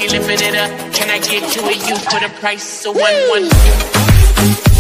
she lifted it up. Can I get to it? You put a price, so 1 1.